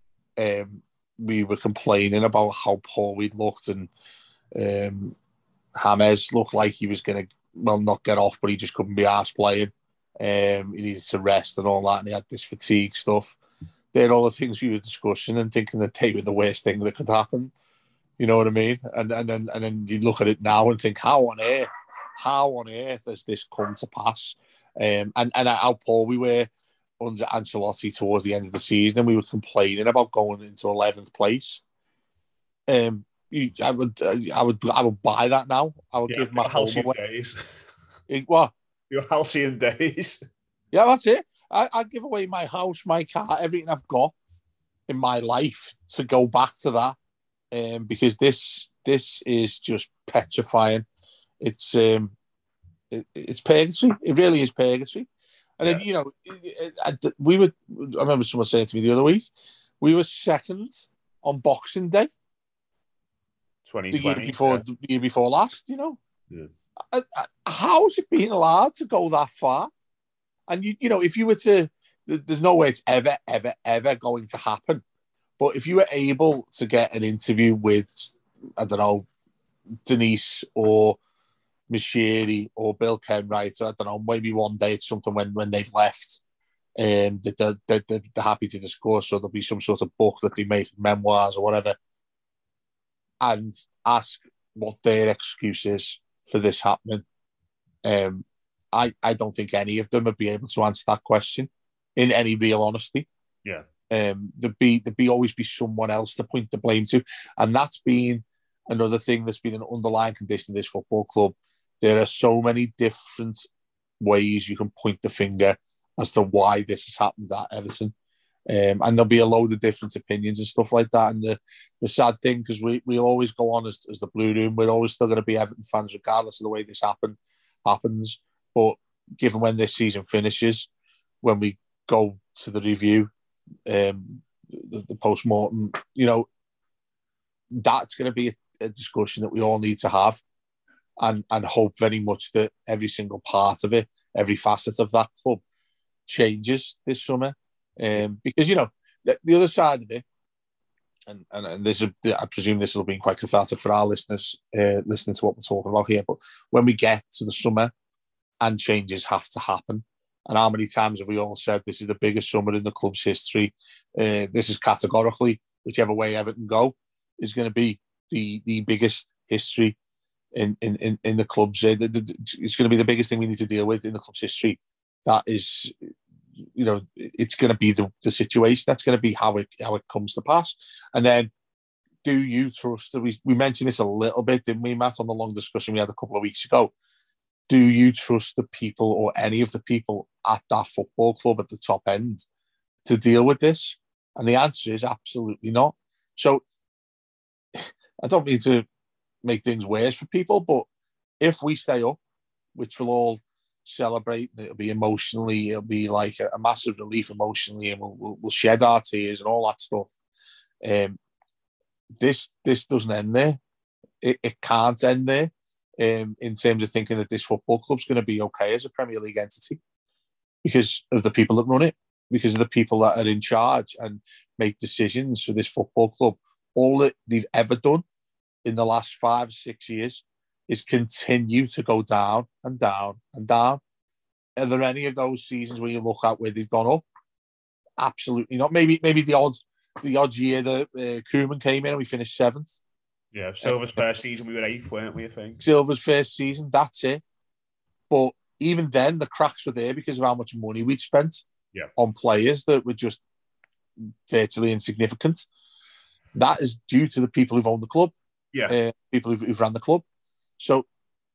um, we were complaining about how poor we'd looked, and um, James looked like he was going to, well, not get off, but he just couldn't be arsed playing. Um, he needed to rest and all that, and he had this fatigue stuff. They're all the things we were discussing and thinking that they were the worst thing that could happen. You know what I mean? And and then and then you look at it now and think, how on earth, how on earth has this come to pass? Um, and and how poor we were under Ancelotti towards the end of the season, and we were complaining about going into eleventh place. Um, you, I would, I would, I would buy that now. I would yeah, give my home away. Days. It, what? Your halcyon days. Yeah, that's it. I, I'd give away my house, my car, everything I've got in my life to go back to that. Um, because this this is just petrifying. It's um, it, it's purgatory. It really is purgatory. And yeah. then you know, it, it, we were. I remember someone saying to me the other week, we were second on Boxing Day, twenty twenty, the year before yeah. the year before last. You know, yeah. How has it been allowed to go that far? And you, you know, if you were to, there's no way it's ever, ever, ever going to happen. But if you were able to get an interview with, I don't know, Denise or Mashiri or Bill Kenwright, I don't know, maybe one day it's something when, when they've left, um, that they're, they're, they're happy to discuss, or there'll be some sort of book that they make, memoirs or whatever, and ask what their excuse is for this happening. Um, I, I don't think any of them would be able to answer that question in any real honesty. Yeah. Um, there'd be there'd be always be someone else to point the blame to, and that's been another thing that's been an underlying condition of this football club. There are so many different ways you can point the finger as to why this has happened at Everton, um, and there'll be a load of different opinions and stuff like that. And the, the sad thing, because we we always go on as, as the Blue Room, we're always still going to be Everton fans regardless of the way this happen happens. But given when this season finishes, when we go to the review, um, the, the post-mortem, you know, that's going to be a, a discussion that we all need to have, and and hope very much that every single part of it, every facet of that club changes this summer. Um, because, you know, the, the other side of it, and, and, and this is, I presume this will be quite cathartic for our listeners, uh, listening to what we're talking about here, but when we get to the summer and changes have to happen, and how many times have we all said this is the biggest summer in the club's history? Uh, this is categorically, whichever way Everton go, is going to be the the biggest history in in in, in the club's. Uh, the, the, it's going to be the biggest thing we need to deal with in the club's history. That is, you know, it's going to be the, the situation. That's going to be how it how it comes to pass. And then, do you trust? We we mentioned this a little bit, didn't we, Matt, on the long discussion we had a couple of weeks ago. Do you trust the people, or any of the people at that football club at the top end, to deal with this? And the answer is absolutely not. So I don't mean to make things worse for people, but if we stay up, which we'll all celebrate, it'll be emotionally, it'll be like a, a massive relief emotionally, and we'll, we'll, we'll shed our tears and all that stuff. Um, this this doesn't end there. It, it can't end there. um, in terms of thinking that this football club's going to be okay as a Premier League entity because of the people that run it, because of the people that are in charge and make decisions for this football club. All that they've ever done in the last five, six years is continue to go down and down and down. Are there any of those seasons where you look at where they've gone up? Absolutely not. Maybe maybe the odd the odd year that uh, Koeman came in and we finished seventh. Yeah, Silver's uh, first season we were eighth, weren't we? I think Silver's first season, that's it. But even then, the cracks were there because of how much money we'd spent yeah. on players that were just virtually insignificant. That is due to the people who've owned the club, yeah, uh, people who've, who've ran the club. So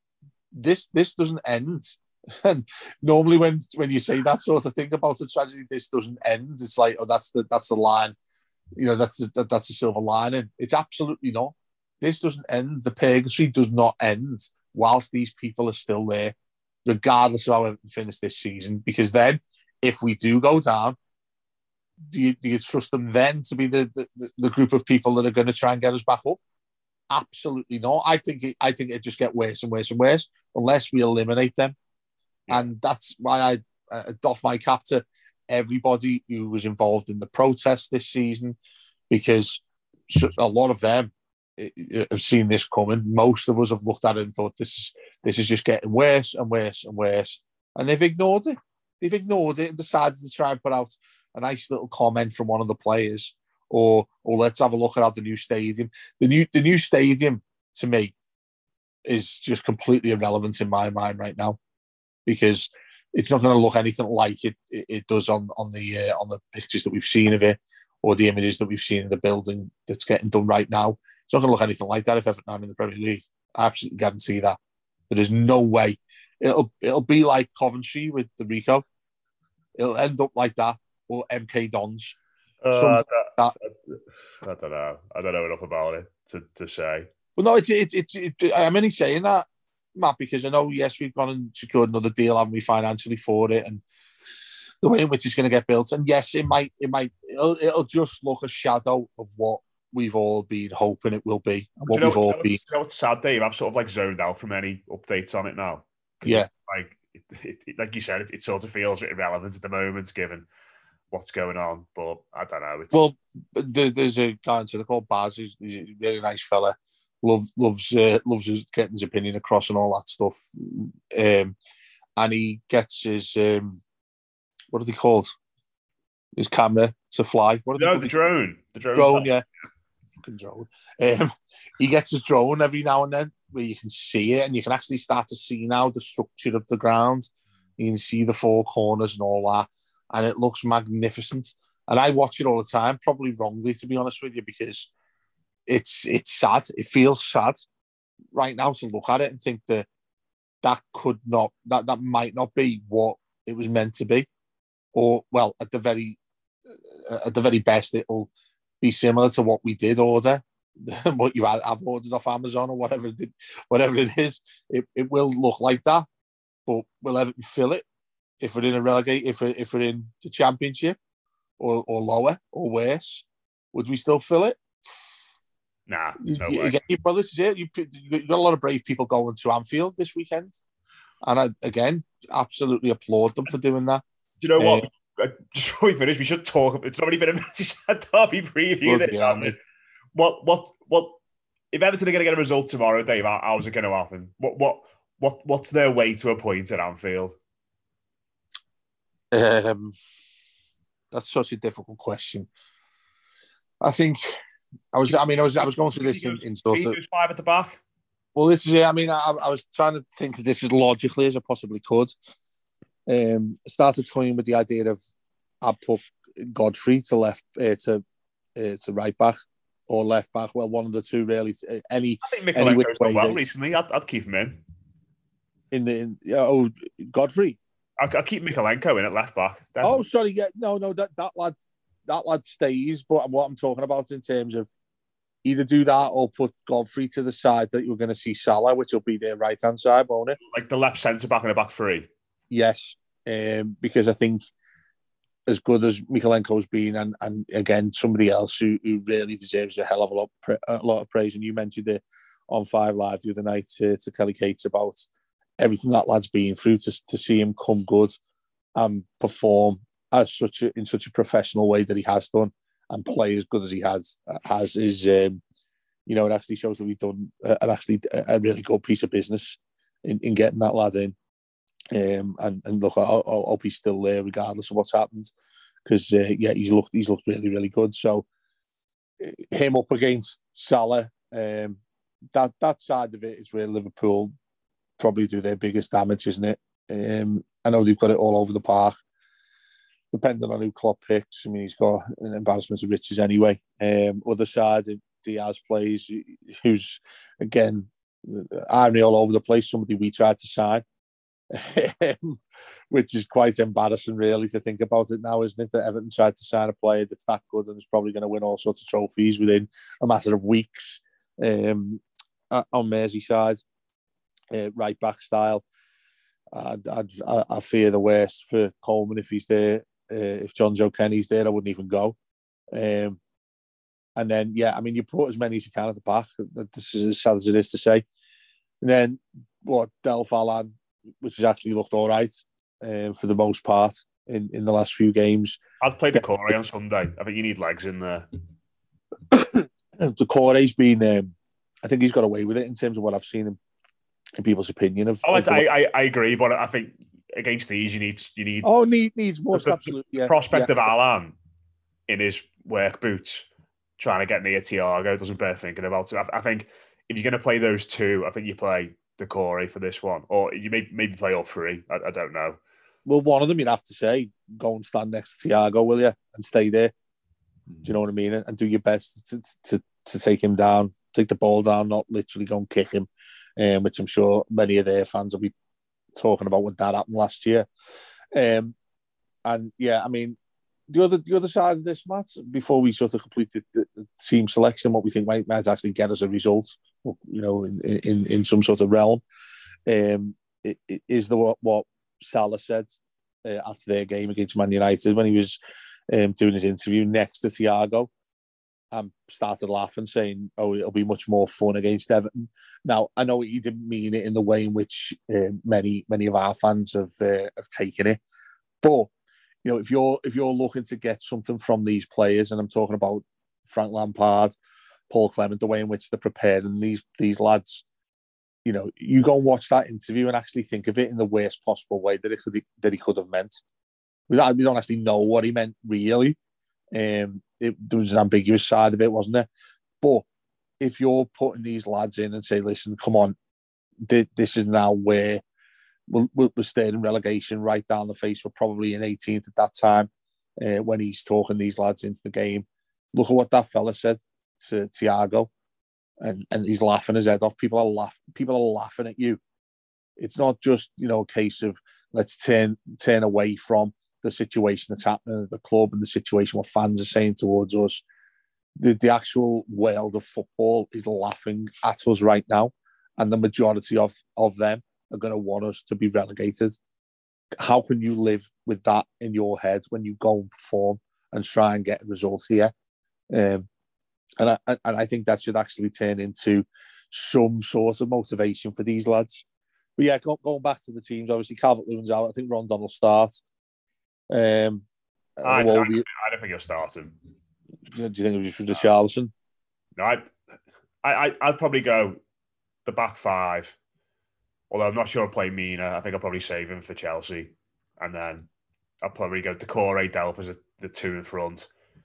this this doesn't end. And normally, when when you say that sort of thing about a tragedy, this doesn't end. It's like, oh, that's the that's the line, you know, that's the, that's a silver lining. It's absolutely not. This doesn't end. The purgatory does not end whilst these people are still there, regardless of how we finish this season. Because then, if we do go down, do you, do you trust them then to be the, the, the group of people that are going to try and get us back up? Absolutely not. I think it, I think it just get worse and worse and worse unless we eliminate them. And that's why I uh, doff my cap to everybody who was involved in the protest this season, because a lot of them have seen this coming. Most of us have looked at it and thought, this is this is just getting worse and worse and worse. And they've ignored it. They've ignored it and decided to try and put out a nice little comment from one of the players, or or let's have a look at the new stadium. The new the new stadium, to me, is just completely irrelevant in my mind right now, because it's not going to look anything like it it, it does on on the uh, on the pictures that we've seen of it, or the images that we've seen of the building that's getting done right now. It's not going to look anything like that if Everton are in the Premier League. I absolutely guarantee that. There is no way. It'll it'll be like Coventry with the Rico. It'll end up like that, or M K Dons. Uh, I, don't, I don't know. I don't know enough about it to, to say. Well, no, it's it, it, it, it, I'm only saying that, Matt, because I know, yes, we've gone and secured another deal, haven't we, financially for it, and the way in which it's going to get built. And yes, it might, it might, it'll, it'll just look a shadow of what we've all been hoping it will be, and what you know, we've all you know, been. You know what's sad, Dave? I've sort of like zoned out from any updates on it now. Yeah. Like, it, it, it, like you said, it, it sort of feels irrelevant at the moment, given what's going on. But I don't know. It's... Well, there, there's a guy on Twitter called Baz. He's, he's a really nice fella. Love, loves uh, loves his, getting his opinion across and all that stuff. Um, and he gets his um, what are they called? His camera to fly. What are no, they the drone. The drone. Drone, yeah. Fucking drone. Um, he gets his drone every now and then where you can see it, and you can actually start to see now the structure of the ground. You can see the four corners and all that, and it looks magnificent. And I watch it all the time, probably wrongly, to be honest with you, because it's it's sad. It feels sad right now to look at it and think that that could not, that that might not be what it was meant to be, or well, at the very at the very best, it'll be similar to what we did order, what you have ordered off Amazon or whatever it, whatever it is. It, it will look like that, but will Everton fill it if we're in a relegate, if we're, if we're in the Championship or, or lower or worse? Would we still fill it? Nah, you, no you, way. Again, well, this is it. You, you got a lot of brave people going to Anfield this weekend, and I, again, absolutely applaud them for doing that. Do you know what? Uh, Just before we finish, we should talk. It's already been a Merseyside derby preview. This, yeah, what, what, what? If Everton are going to get a result tomorrow, Dave, how, how's it going to happen? What, what, what, what's their way to a point at Anfield? Um, that's such a difficult question. I think I was. I mean, I was. I was going through this in, in sort of five at the back. Well, this is it. I mean, I, I was trying to think of this as logically as I possibly could. Um, started toying with the idea of I'd put Godfrey to left uh, to uh, to right back or left back. Well, one of the two really. Uh, any. I think Mikalenko's done well recently. I'd, I'd keep him in. In the in, oh Godfrey. I'll, I'll keep Mikalenko in at left back. Definitely. Oh, sorry, yeah, no, no, that that lad, that lad stays. But what I'm talking about in terms of either do that or put Godfrey to the side that you're going to see Salah, which will be their right hand side, won't it? Like the left centre back and a back three. Yes, um, because I think as good as Mikalenko's been, and, and again, somebody else who, who really deserves a hell of a lot, a lot of praise, and you mentioned it on Five Live the other night to, to Kelly Cates about everything that lad's been through to to see him come good and perform as such a, in such a professional way that he has done and play as good as he has has is um, you know, it actually shows that we've done uh, an actually a really good piece of business in, in getting that lad in. Um, and, and look, I, I hope he's still there regardless of what's happened, because uh, yeah, he's looked he's looked really really good. So him up against Salah, um, that that side of it is where Liverpool probably do their biggest damage, isn't it? Um, I know they've got it all over the park, depending on who Klopp picks. I mean, he's got an embarrassment of riches anyway. Um, other side, Diaz plays, who's again irony all over the place. Somebody we tried to sign. Which is quite embarrassing, really, to think about it now, isn't it? That Everton tried to sign a player that's that good and is probably going to win all sorts of trophies within a matter of weeks um, on Merseyside, uh, right back style. I'd, I'd, I fear the worst for Coleman if he's there. Uh, if John Joe Kenny's there, I wouldn't even go. Um, and then, yeah, I mean, you put as many as you can at the back. This is as sad as it is to say. And then, what, Delph Allen, which has actually looked all right um, for the most part in, in the last few games. I'd play Decore on Sunday. I think you need legs in there. Decore's been, um, I think he's got away with it in terms of what I've seen in, in people's opinion of. Oh, of I, the, I I agree, but I think against these you need you need. Oh, need needs most the, absolutely. The yeah, prospect yeah. of Alan in his work boots trying to get near Thiago doesn't bear thinking about it. I, I think if you're going to play those two, I think you play Decore for this one, or you may maybe play all three. I, I don't know. Well, one of them you'd have to say, go and stand next to Thiago, will you, and stay there. Do you know what I mean? And do your best to to, to take him down, take the ball down, not literally go and kick him, um, which I'm sure many of their fans will be talking about when that happened last year. Um, and yeah, I mean, the other the other side of this, Matt, before we sort of complete the, the, the team selection, what we think might, might actually get us a result, you know, in in, in some sort of realm, um, it, it is the what, what Salah said uh, after their game against Man United when he was um, doing his interview next to Thiago, and started laughing, saying, "Oh, it'll be much more fun against Everton." Now, I know he didn't mean it in the way in which uh, many many of our fans have uh, have taken it, but you know, if you're if you're looking to get something from these players, and I'm talking about Frank Lampard, Paul Clement, the way in which they're preparing these these lads, you know, you go and watch that interview and actually think of it in the worst possible way that it could that he could have meant. We don't, we don't actually know what he meant really. Um, it, there was an ambiguous side of it, wasn't there? But if you're putting these lads in and say, "Listen, come on, this is now where we're, we're staying in relegation right down the face. We're probably in eighteenth at that time uh, when he's talking these lads into the game. Look at what that fella said to Thiago, and and he's laughing his head off. People are laugh. People are laughing at you. It's not just, you know, a case of let's turn turn away from the situation that's happening at the club and the situation what fans are saying towards us. The the actual world of football is laughing at us right now, and the majority of of them are going to want us to be relegated. How can you live with that in your head when you go and perform and try and get a result here? Um, and I and I think that should actually turn into some sort of motivation for these lads. But yeah, go, going back to the teams, obviously Calvert-Lewin's out. I think Rondon will start. Um, I, I, be, I don't think he'll start him. Do you think it was just for the Richarlison? No, I, I, I'd probably go the back five. Although I'm not sure I'll play Mina. I think I'll probably save him for Chelsea. And then I'll probably go Decore, Delph as a, the two in front.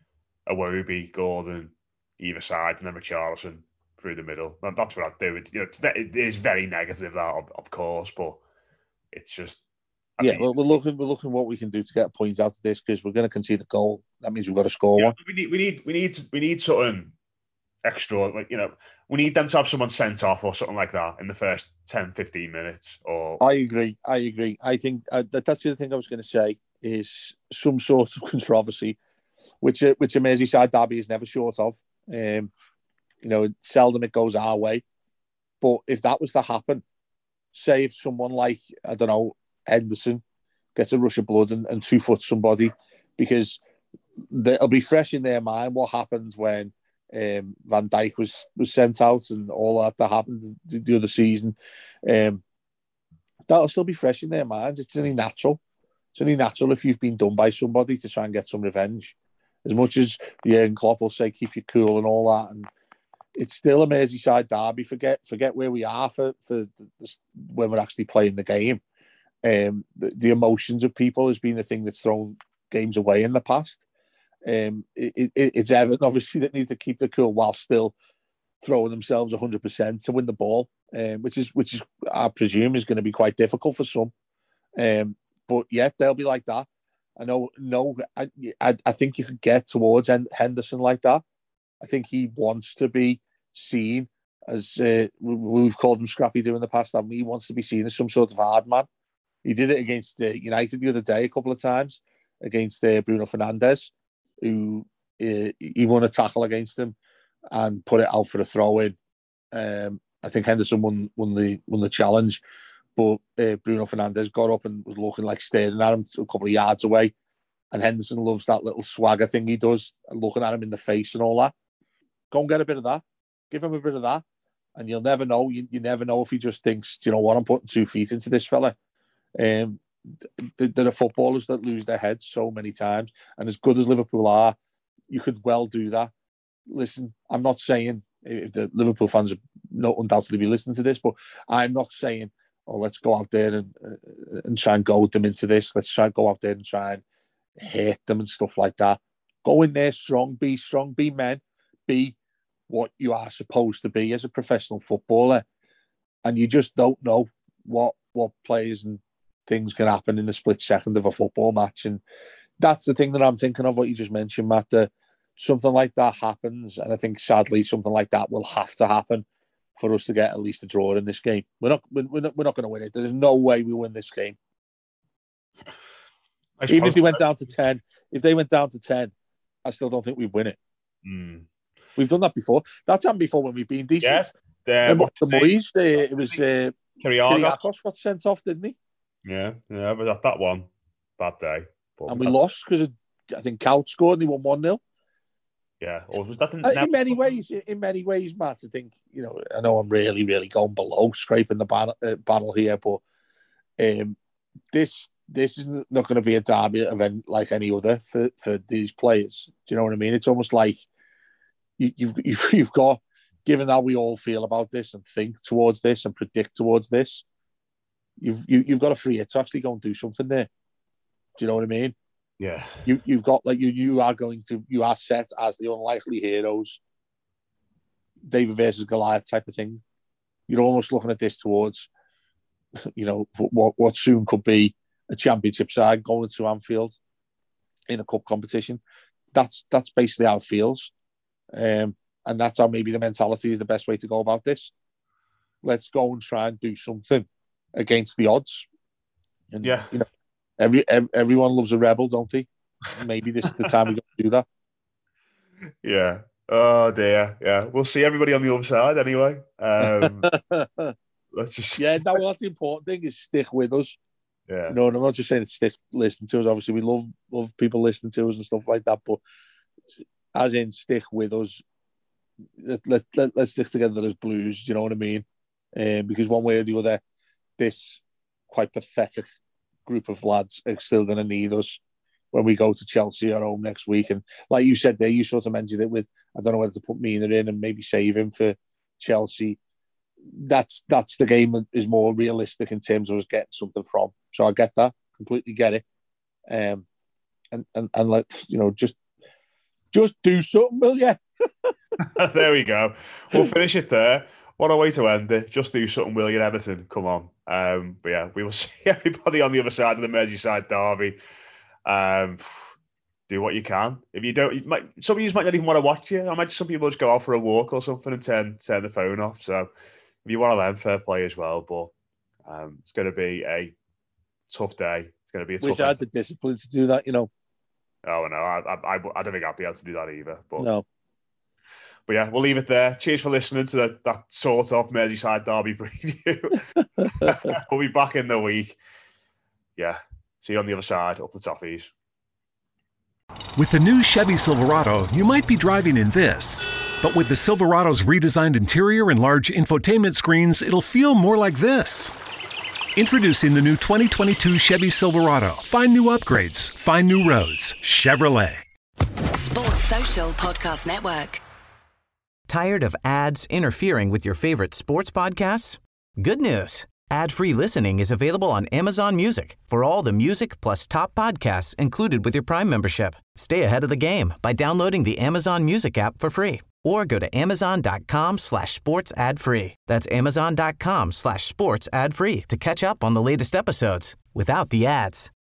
Iwobi, Gordon, either side, and then Richarlison through the middle. And that's what I'd do. It, you know, it is very negative, that, of, of course, but it's just... I yeah, think, well, we're looking we're looking what we can do to get points out of this, because we're going to concede a goal. That means we've got to score yeah, one. We need, we need, we need, we need something extra. Like, you know, we need them to have someone sent off or something like that in the first ten, fifteen minutes. Or I agree. I agree. I think uh, that, that's the other thing I was going to say is some sort of controversy, which uh, which a Merseyside derby is never short of. Um, you know, seldom it goes our way. But if that was to happen, say if someone like, I don't know, Henderson gets a rush of blood and, and two foot somebody, because it'll be fresh in their mind what happens when Um, Van Dijk was was sent out, and all that that happened the, the other season. Um, that'll still be fresh in their minds. It's only natural. It's only natural if you've been done by somebody to try and get some revenge. As much as Jurgen Klopp will say keep you cool and all that, and it's still a Merseyside derby. Forget forget where we are for for the, when we're actually playing the game. Um, the, the emotions of people has been the thing that's thrown games away in the past. Um, it, it, it's Everton, obviously, that need to keep the cool while still throwing themselves one hundred percent to win the ball, um, which is, which is, I presume, is going to be quite difficult for some. Um, but yeah, they'll be like that. I know, no, I, I, I think you could get towards Henderson like that. I think he wants to be seen as, uh, we've called him Scrappy Doo in the past, and he wants to be seen as some sort of hard man. He did it against uh, United the other day a couple of times, against uh, Bruno Fernandes, who uh, he won a tackle against him and put it out for a throw-in. Um, I think Henderson won, won, the, won the challenge, but uh, Bruno Fernandes got up and was looking like staring at him a couple of yards away. And Henderson loves that little swagger thing he does, looking at him in the face and all that. Go and get a bit of that. Give him a bit of that. And you'll never know. You, you never know if he just thinks, do you know what, I'm putting two feet into this fella. Um, there are footballers that lose their heads so many times. And as good as Liverpool are, you could well do that. Listen, I'm not saying, if the Liverpool fans are not undoubtedly be listening to this, but I'm not saying, oh, let's go out there and uh, and try and goad them into this. Let's try and go out there and try and hate them and stuff like that. Go in there strong, be strong, be men, be what you are supposed to be as a professional footballer. And you just don't know what what players and things can happen in the split second of a football match. And that's the thing that I'm thinking of, what you just mentioned, Matt, that something like that happens. And I think, sadly, something like that will have to happen for us to get at least a draw in this game. We're not, we're not, we're not going to win it. There's no way we win this game. Even if they went down to ten, if they went down to ten, I still don't think we'd win it. Mm. We've done that before. That's happened before when we've been decent. Yeah. Remember the Moyes, uh, it was uh, Kiriakos got sent off, didn't he? Yeah, yeah, but that one, bad day. But and we lost because I think Couch scored and he won one nil. Yeah, or was that the, in many ways? In many ways, Matt, I think, you know, I know I'm really, really going below, scraping the battle, uh, battle here, but um, this this is not going to be a derby event like any other for, for these players. Do you know what I mean? It's almost like you, you've, you've you've got, given how we all feel about this and think towards this and predict towards this, you've you, you've got a free hit to actually go and do something there. Do you know what I mean? Yeah. You you've got like you you are going to you are set as the unlikely heroes, David versus Goliath type of thing. You're almost looking at this towards, you know, what what soon could be a championship side going to Anfield in a cup competition. That's that's basically how it feels, um, and that's how maybe the mentality is the best way to go about this. Let's go and try and do something against the odds. And, yeah, you know, every, every everyone loves a rebel, don't they? Maybe this is the time we got to do that. Yeah. Oh dear. Yeah, we'll see everybody on the other side anyway. Um, let's just yeah. No, that's the important thing is stick with us. Yeah. You know, and I'm not just saying stick listening to us. Obviously, we love love people listening to us and stuff like that. But as in, stick with us. Let, let, let, let's stick together as Blues. Do you know what I mean? Um, because one way or the other, this quite pathetic group of lads are still going to need us when we go to Chelsea at home next week. And like you said there, you sort of mentioned it with, I don't know whether to put Mina in and maybe save him for Chelsea. That's that's the game that is more realistic in terms of us getting something from. So I get that, completely get it. Um, and, and, and let, you know, just just do something, will you? There we go. We'll finish it there. What a way to end it. Just do something, will you, Everton? Come on. Um, but yeah, we will see everybody on the other side of the Merseyside derby. Um, do what you can. If you don't, you might, some of you might not even want to watch you. I might some people just go out for a walk or something and turn turn the phone off. So if you're one of them, fair play as well. But um, it's going to be a tough day. It's going to be a tough. Wish I had the discipline to do that, you know. Oh no, I, I, I don't think I'd be able to do that either. But no. But yeah, we'll leave it there. Cheers for listening to the, that sort of Merseyside derby preview. We'll be back in the week. Yeah. See you on the other side, up the Toffees. With the new Chevy Silverado, you might be driving in this. But with the Silverado's redesigned interior and large infotainment screens, it'll feel more like this. Introducing the new twenty twenty-two Chevy Silverado. Find new upgrades. Find new roads. Chevrolet. Sports Social Podcast Network. Tired of ads interfering with your favorite sports podcasts? Good news. Ad-free listening is available on Amazon Music for all the music plus top podcasts included with your Prime membership. Stay ahead of the game by downloading the Amazon Music app for free or go to amazon.com slash sports ad free. That's amazon.com slash sports ad free to catch up on the latest episodes without the ads.